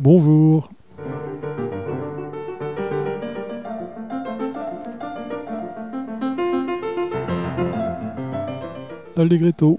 bonjour. Allegretto.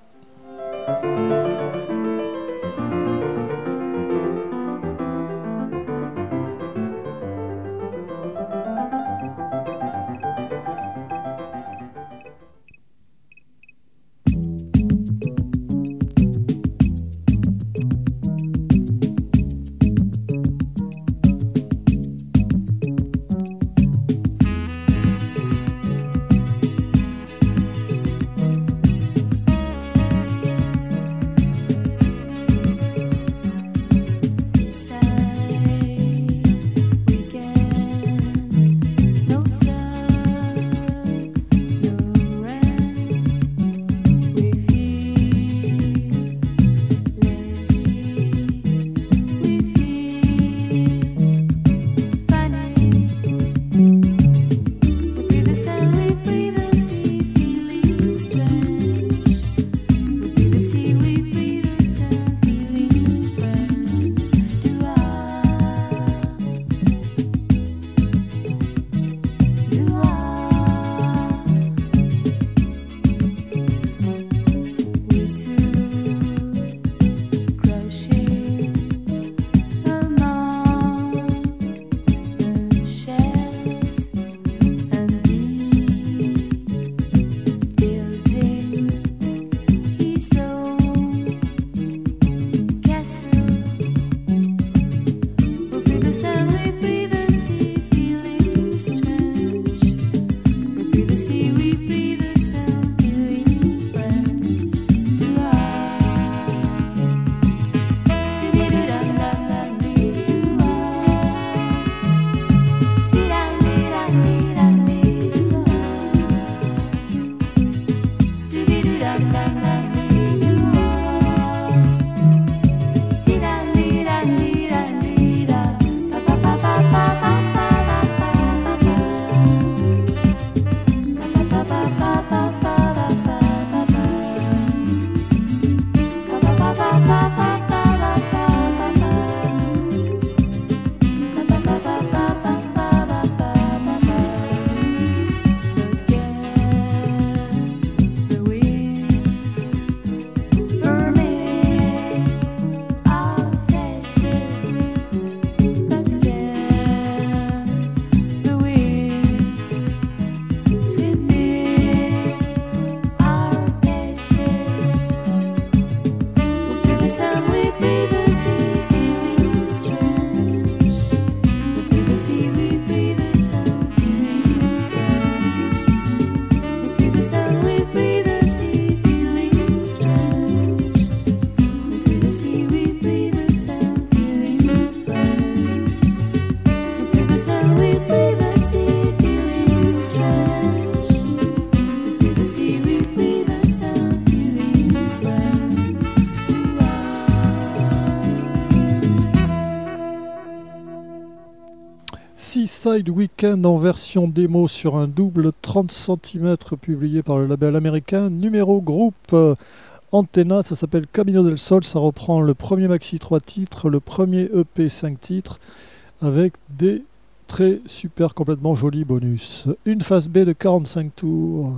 Seaside Weekend en version démo sur un double 30 cm publié par le label américain Numéro Group Antenna. Ça s'appelle Camino del Sol, ça reprend le premier maxi 3 titres, le premier EP 5 titres avec des très super complètement jolis bonus. Une phase B de 45 tours.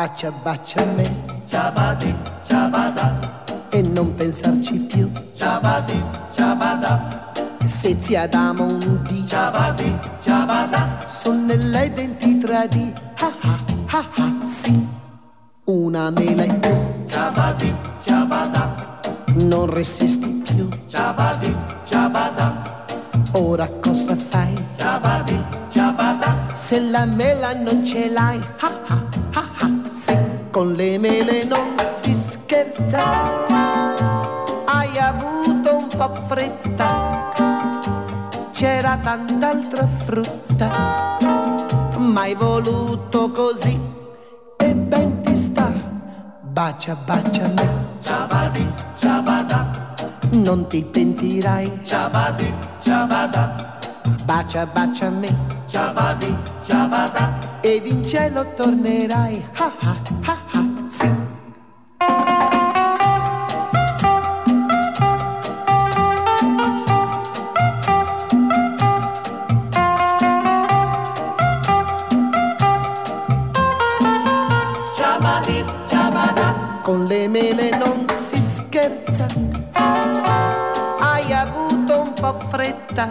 bacia, bacia me, Ciabadi, ciabada, e non pensarci più, ciabadi, ciabada, se ti adamo un dì, ciabadi, ciabada, sono nelle denti tradi, ah ah ah ah, sì, una mela in più, ciabadi, ciabada, non resisti più, ciabadi, ciabada, ora cosa fai? ciabadi, ciabada, Se la mela non ce l'hai, ah ah ah ah, sì, con le mele non si scherza, hai avuto un po' fretta, c'era tant'altra frutta, ma hai voluto così e ben ti sta, bacia bacia me, ciabadi, ciabada, non ti pentirai, ciabadi, ciabada, bacia bacia me, ciabadi, ciabada, ed in cielo tornerai, ah ah ah ah, sì. ciabadi, ciabada, Con le mele non si scherza, hai avuto un po' fretta,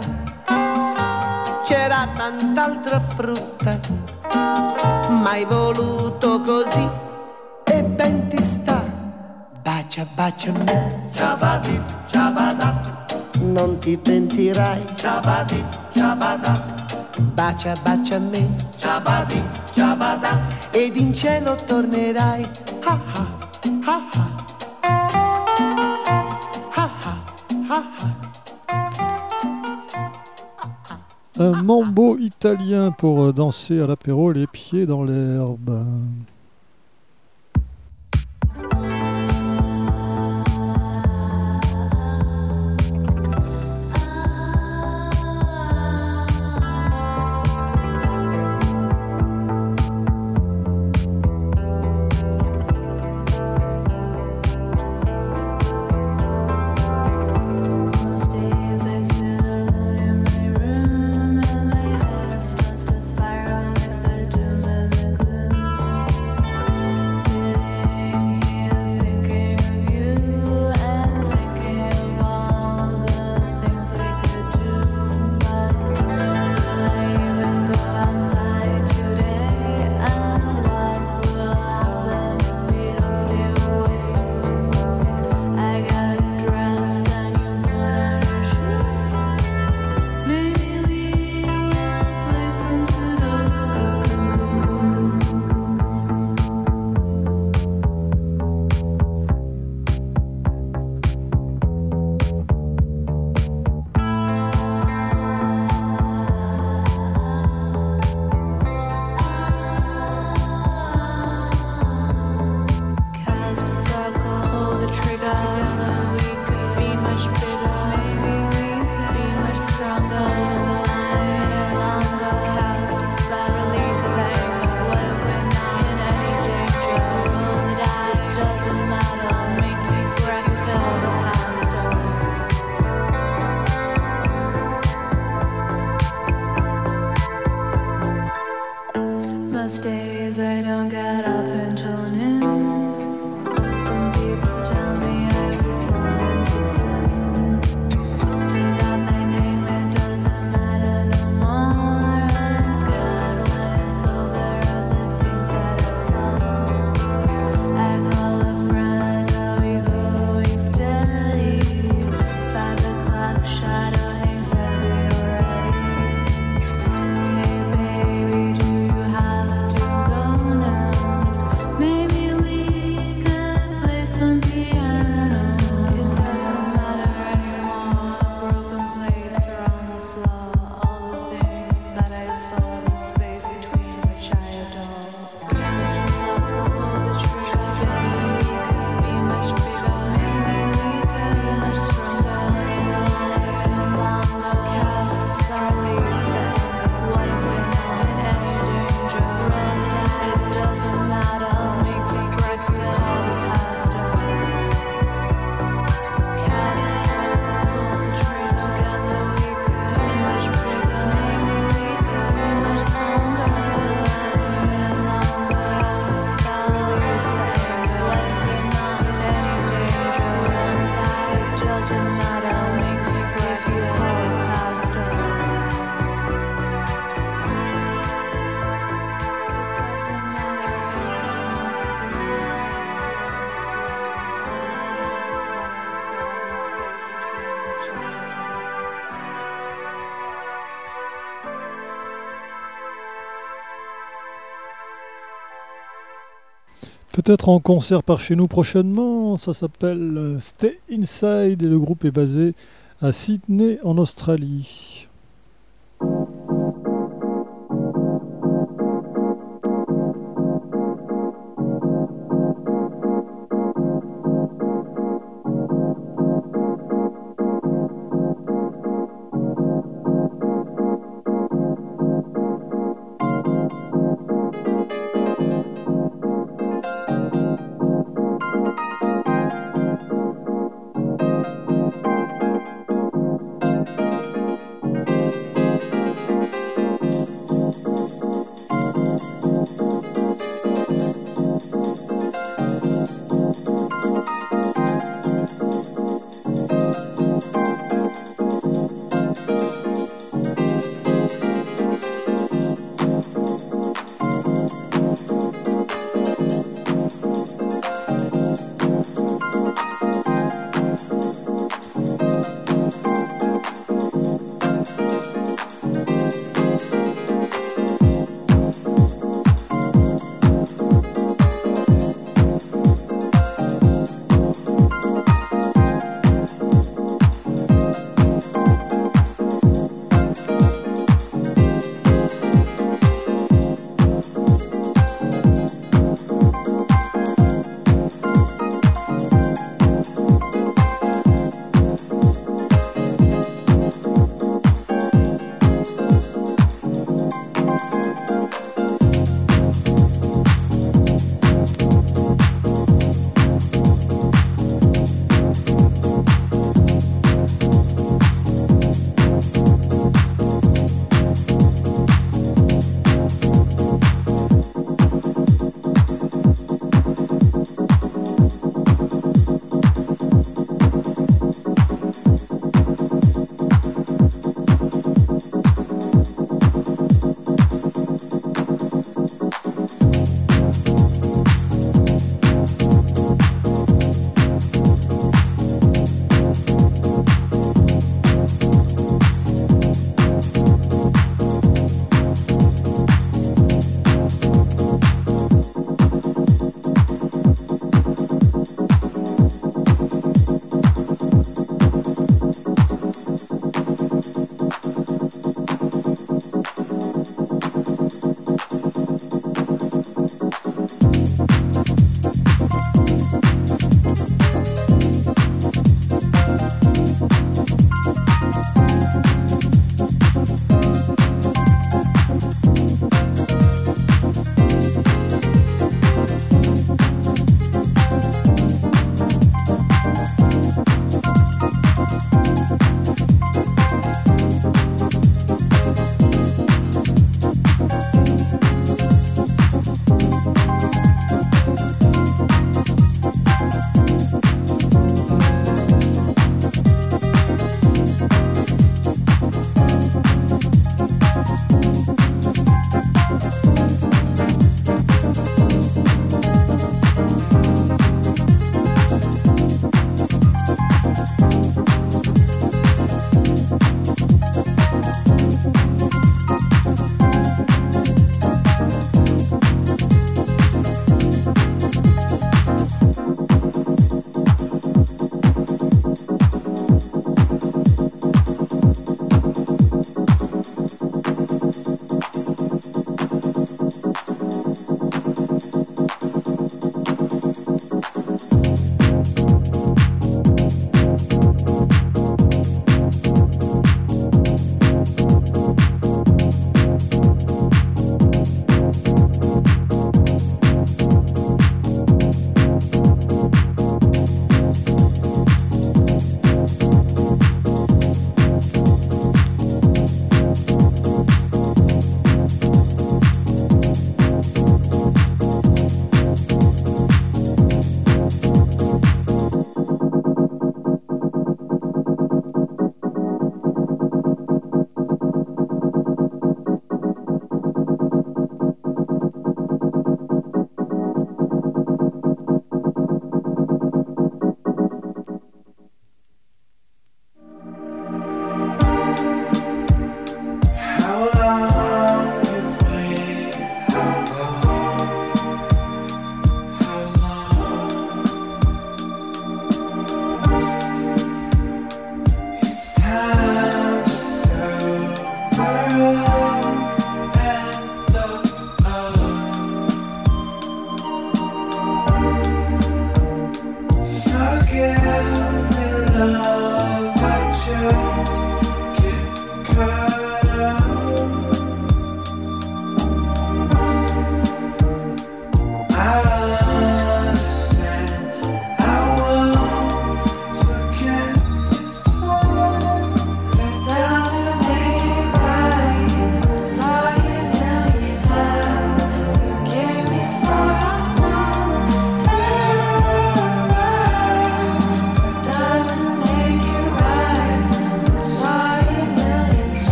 c'era tant'altra frutta, ma hai voluto così e ben ti sta, bacia bacia me, ciabadi, ciabada, non ti pentirai, ciabadi, ciabada, bacia bacia me, ciabadi, ciabada, ed in cielo tornerai, ah ah ah ah. Un mambo italien pour danser à l'apéro, les pieds dans l'herbe. Peut-être en concert par chez nous prochainement. Ça s'appelle Stay Inside et le groupe est basé à Sydney en Australie.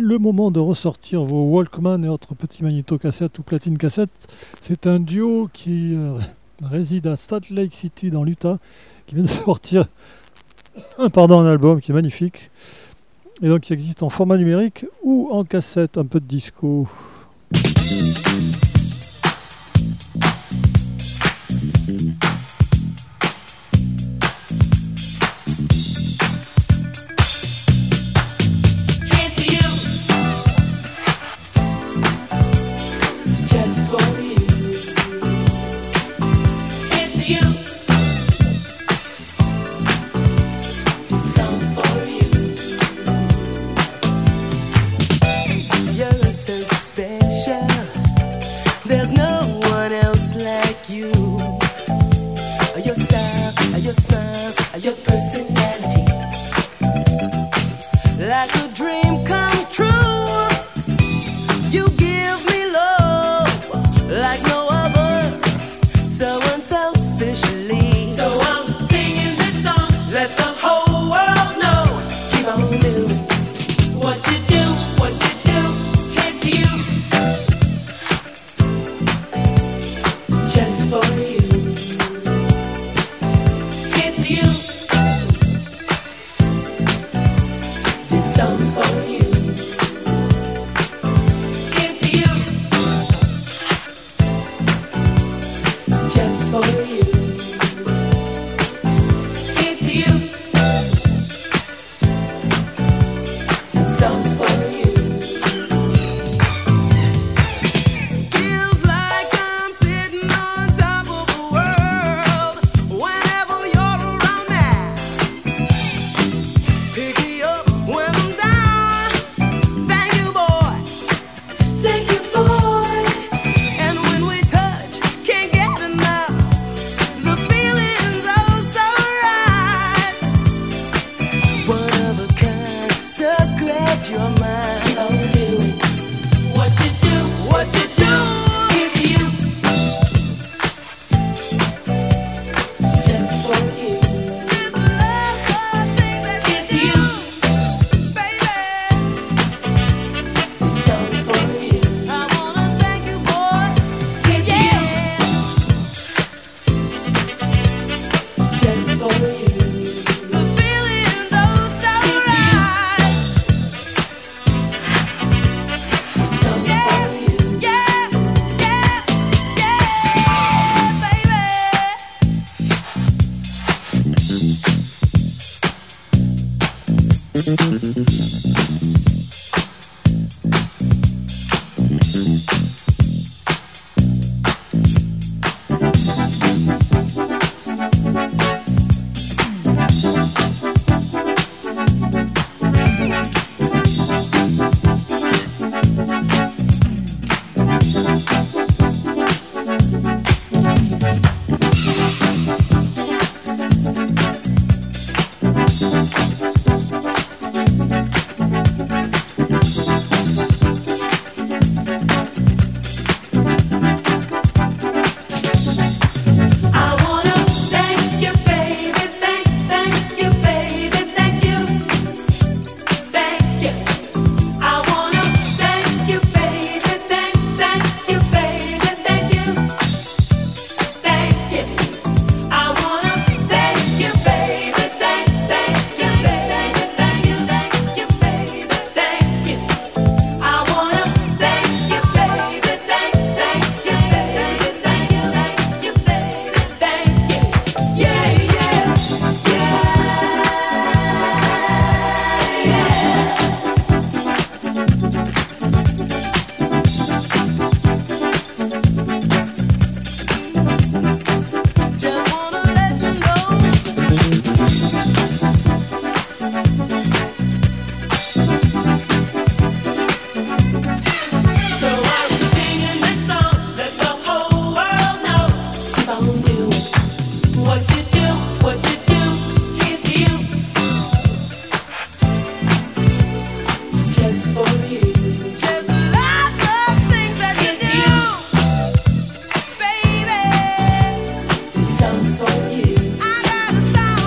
le moment de ressortir vos Walkman et autres petits magnétocassettes ou platines cassettes. C'est un duo qui réside à Salt Lake City dans l'Utah, qui vient de sortir un album qui est magnifique et donc qui existe en format numérique ou en cassette, un peu de disco.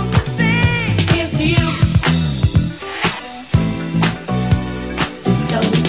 So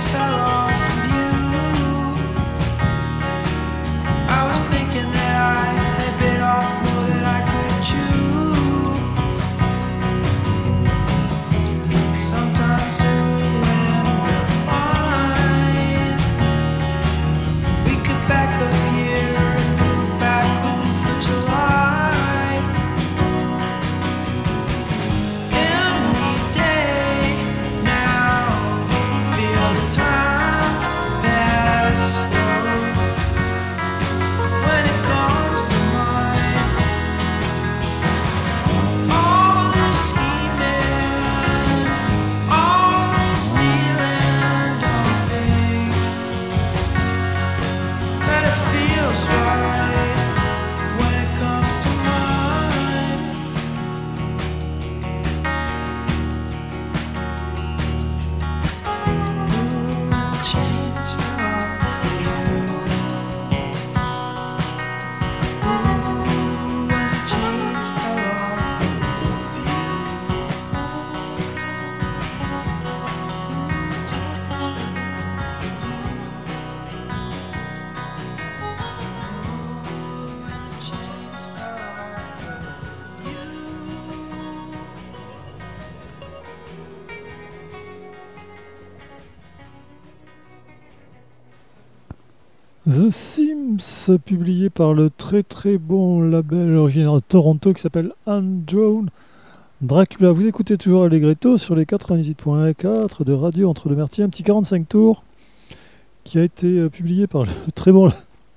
The Sims, publié par le très très bon label originaire de Toronto qui s'appelle Undrawn Dracula. Vous écoutez toujours Allegretto sur les 98.4 de Radio Entre deux Mertiers, un petit 45 tours qui a été publié par le très bon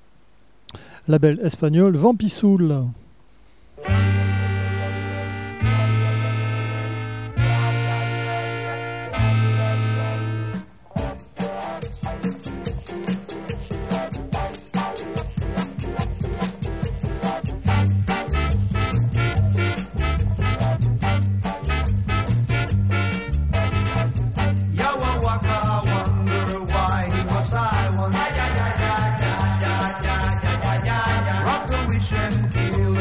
label espagnol Vampisoul. Feel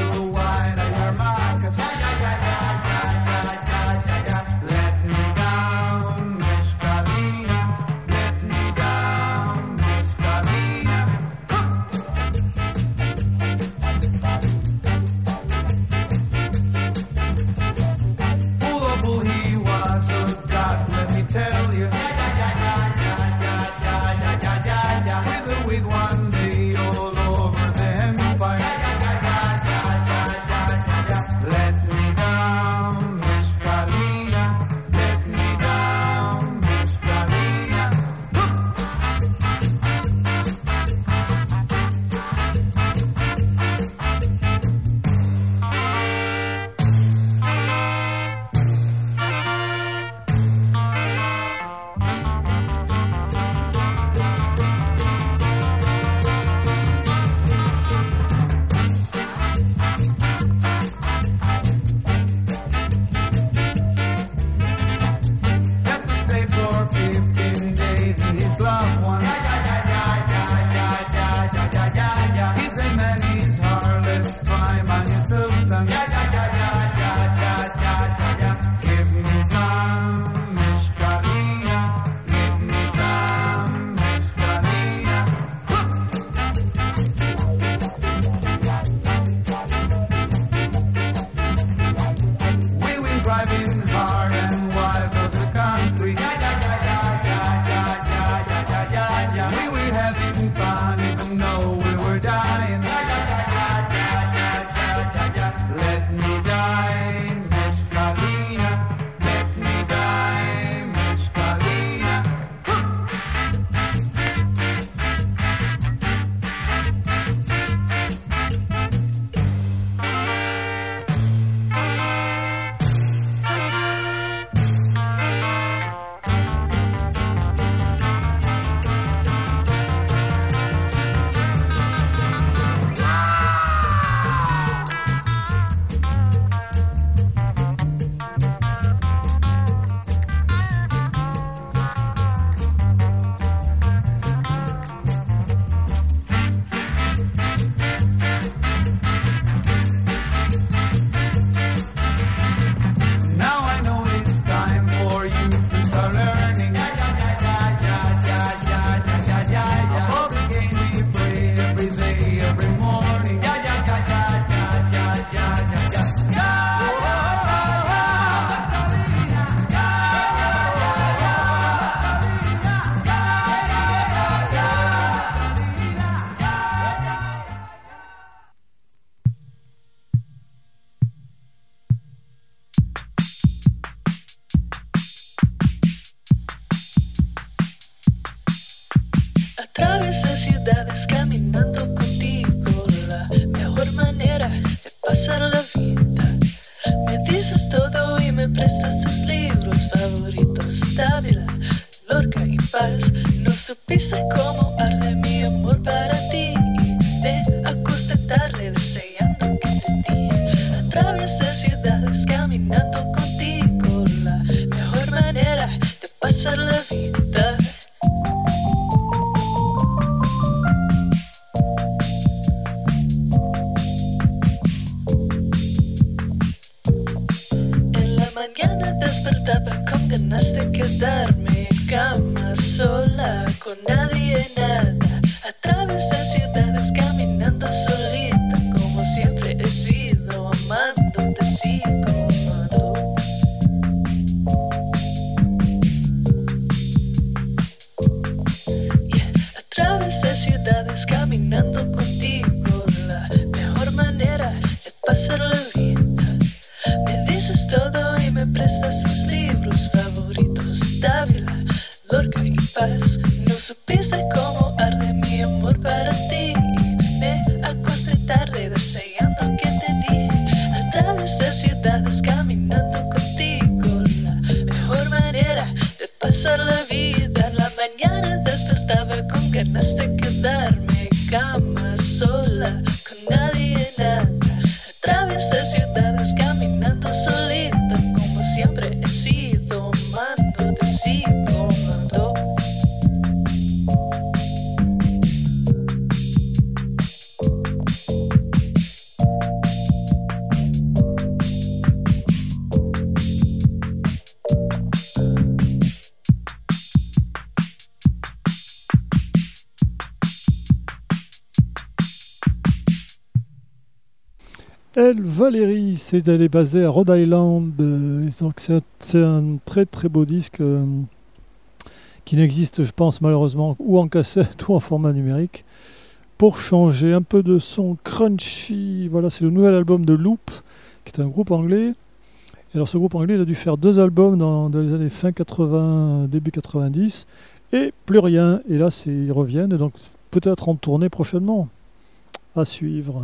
Atravesé ciudades caminando contigo, la mejor manera de pasar la vida. Me dices todo y me prestas tus libros favoritos, Dávila, Lorca y Paz. No supiste cómo arde mi amor para ti y me acosté tarde deseando que te di. Atravesé ciudades caminando contigo, la mejor manera de pasar la vida. En la mañana despertaba con ganas de quedarme en cama sola, con nadie, nada. Atravesé ciudades caminando solita, como siempre he sido, amándote sigo amando. Atravesé ciudades caminando contigo, la mejor manera de pasar la vida. Me dices todo y me prestas tus libros favoritos, Dávila, Lorca y Paz. No supiste cómo arde mi amor para ti y me acosté tarde deseando que te di. Atravesé ciudades caminando contigo, la mejor manera de pasar la vida. En la mañana despertaba con ganas de quedarme en cama sola, con nadie, nada. Atravesé ciudades caminando solita, como siempre he sido, amándote sigo amando. Elle, Valérie, elle est basée à Rhode Island. Donc c'est un très très beau disque qui n'existe, je pense, malheureusement, ou en cassette ou en format numérique. Pour changer un peu de son crunchy, voilà, c'est le nouvel album de Loop, qui est un groupe anglais. Et alors ce groupe anglais, il a dû faire 2 albums dans les années fin 80, début 90, et plus rien. Et là, ils reviennent, et donc peut-être en tournée prochainement. À suivre.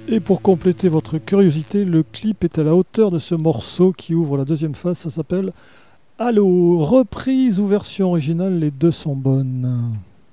Et pour compléter votre curiosité, le clip est à la hauteur de ce morceau qui ouvre la deuxième phase. Ça s'appelle Allô. Reprise ou version originale, les deux sont bonnes.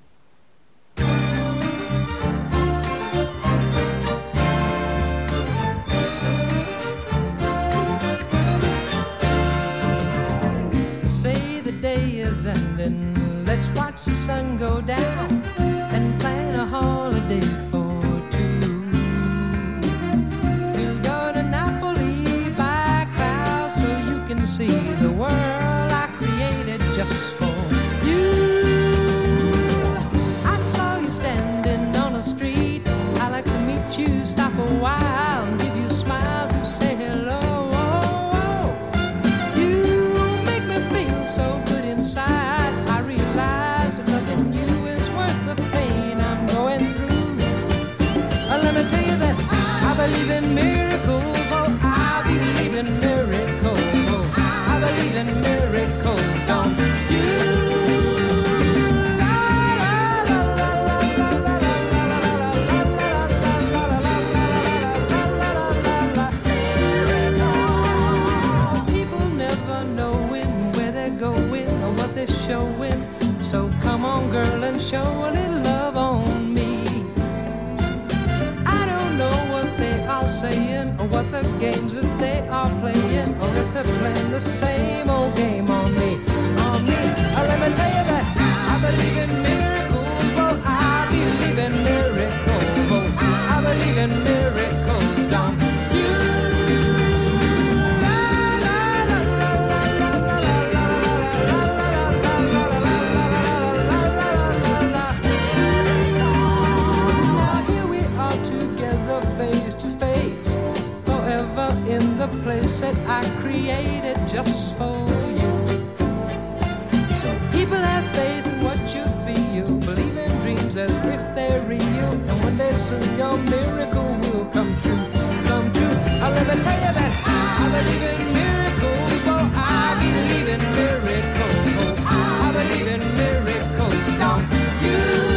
Say the day is ending, let's watch the sun go down and plan a holiday for two. We'll go to Napoli by cloud so you can see the world I created just for you. I saw you standing on the street, I'd like to meet you, stop a while and give you a smile to say hello. I realize that loving you is worth the pain I'm going through. Let me tell you that I believe in miracles. Oh, I believe in miracles. I believe in miracles, don't you? People never knowing where they're going or what they're showing. So come on, girl, and show a little love on me. I don't know what they are saying or what the games that they are playing, or if they're playing the same old game on me, on me. Let me tell you that I believe in miracles. Oh, I believe in miracles. I believe in miracles, don't you? In the place that I created just for you. So people have faith in what you feel, believe in dreams as if they're real, and one day soon your miracle will come true, come true. Let me tell you that I believe in miracles. Oh, I believe in miracles. I believe in miracles, don't you?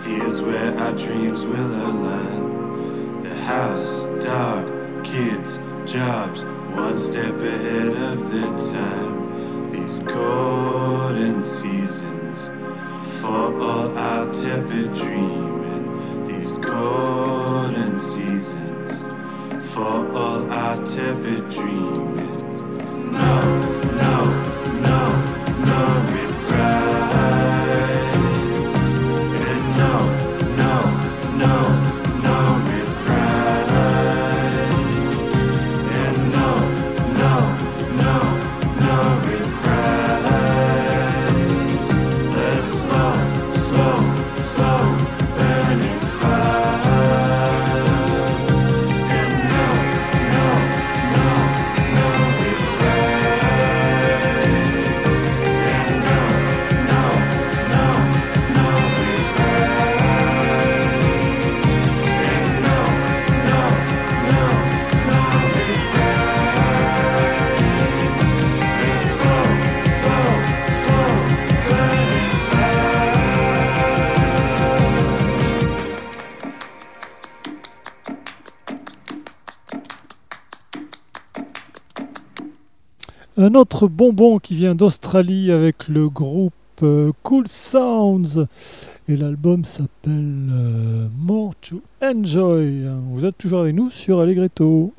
Here's where our dreams will align. The house, dog, kids, jobs, one step ahead of the time. These golden seasons for all our tepid dreaming. These golden seasons for all our tepid dreaming. No, no, no, no reprise. And no, no, no, no reprise. And no, no, no, no reprise. The slow, slow, slow burning fire. And no, no, no, no reprise. And no, no, no, no reprise. And no, no, no, no reprise. The slow, slow, slow burning Un autre bonbon qui vient d'Australie avec le groupe Cool Sounds et l'album s'appelle More to Enjoy. Vous êtes toujours avec nous sur Allegretto.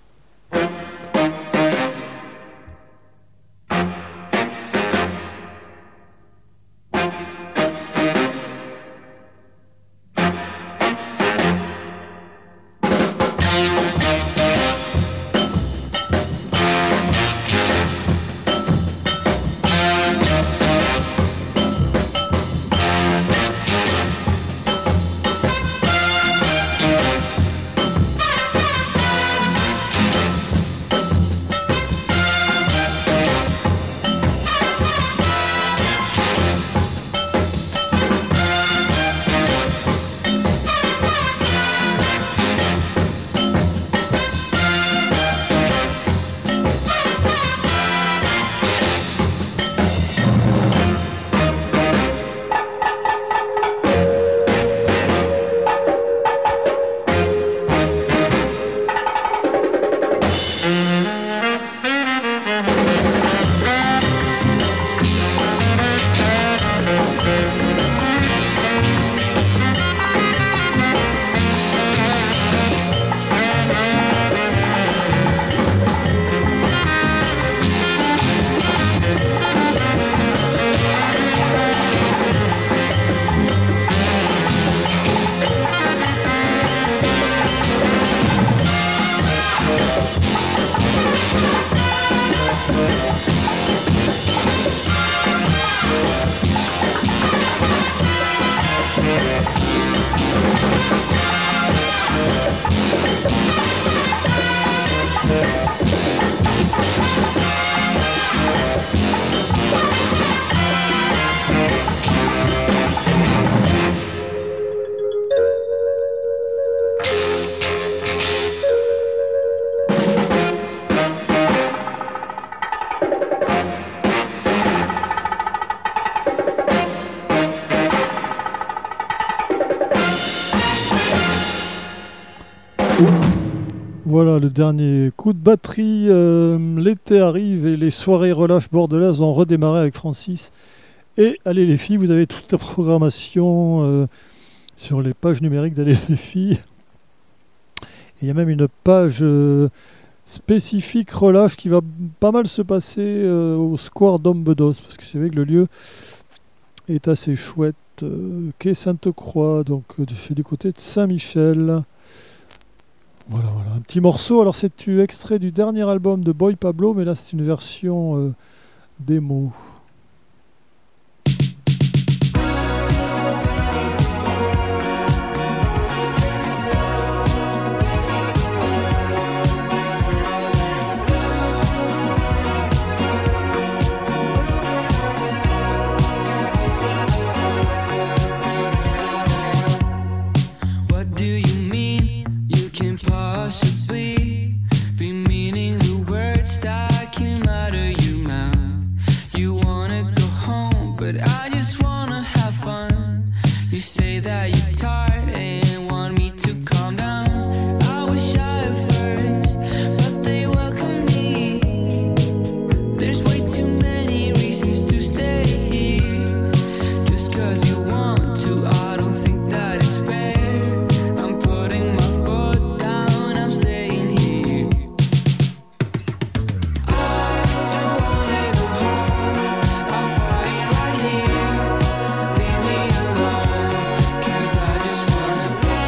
Voilà le dernier coup de batterie. L'été arrive et les soirées relâche bordelaises ont redémarré avec Francis. Et allez les filles, vous avez toute la programmation sur les pages numériques d'Allez les filles. Il y a même une page spécifique relâche qui va pas mal se passer au Square d'Ombedos, parce que c'est vrai que le lieu est assez chouette. Quai Sainte-Croix, donc c'est du côté de Saint-Michel. Voilà, un petit morceau. Alors c'est extrait du dernier album de Boy Pablo, mais là c'est une version démo. Possibly be meaning the words that came out of your mouth. You want tired and want me to calm down. I was shy at first, but they welcome me. There's way too many reasons to stay here. Just 'cause you want to, I don't think that it's fair. I'm putting my foot down, I'm staying here. I don't wanna go home, I'm fine right here. Leave me alone, 'cause I just wanna be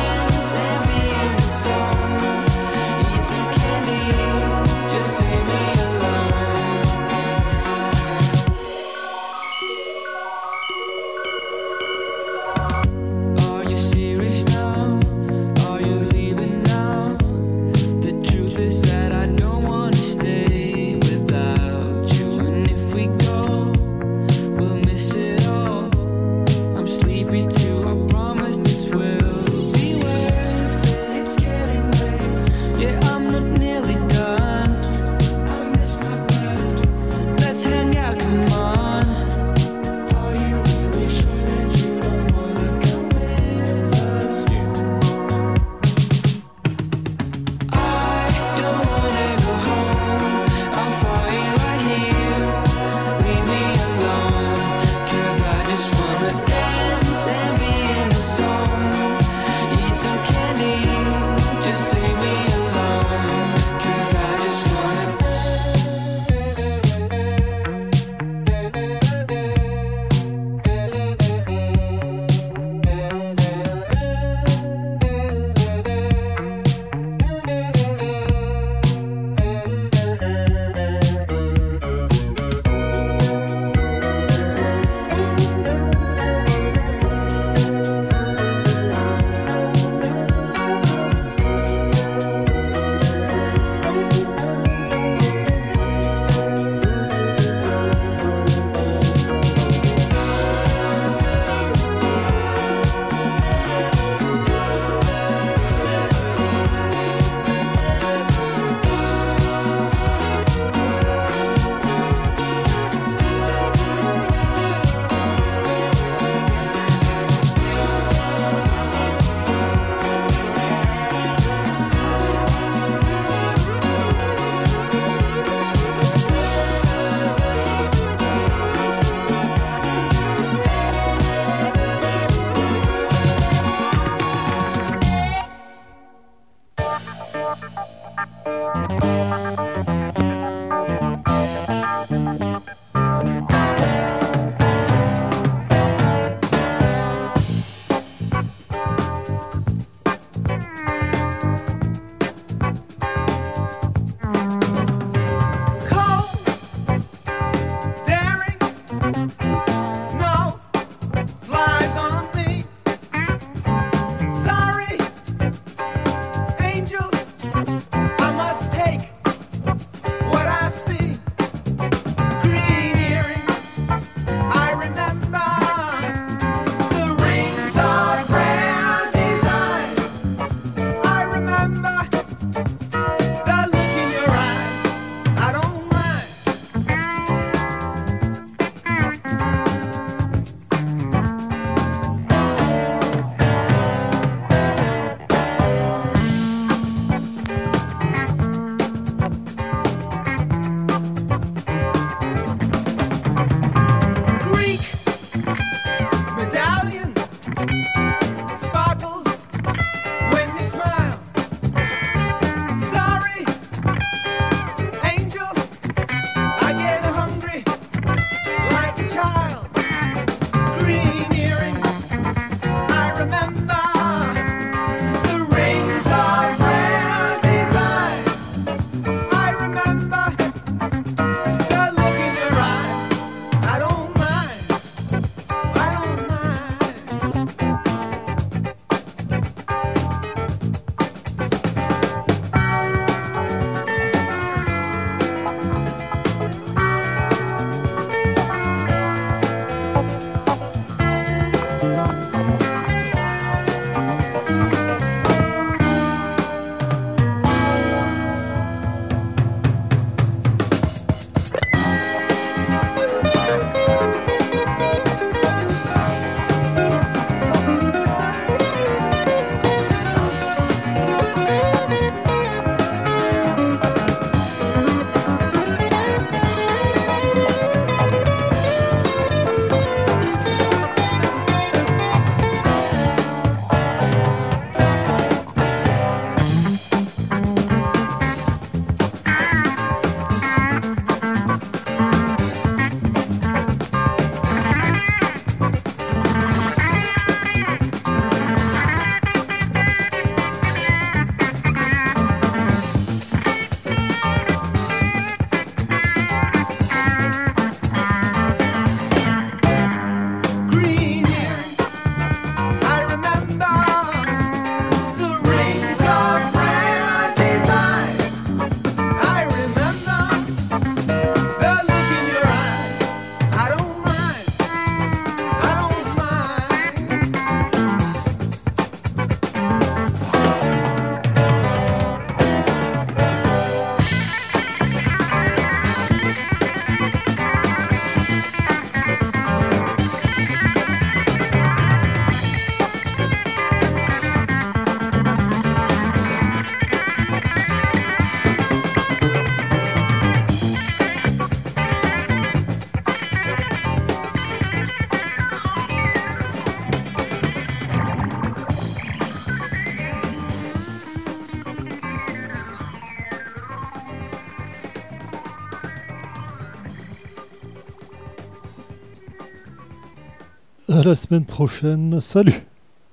À la semaine prochaine. Salut!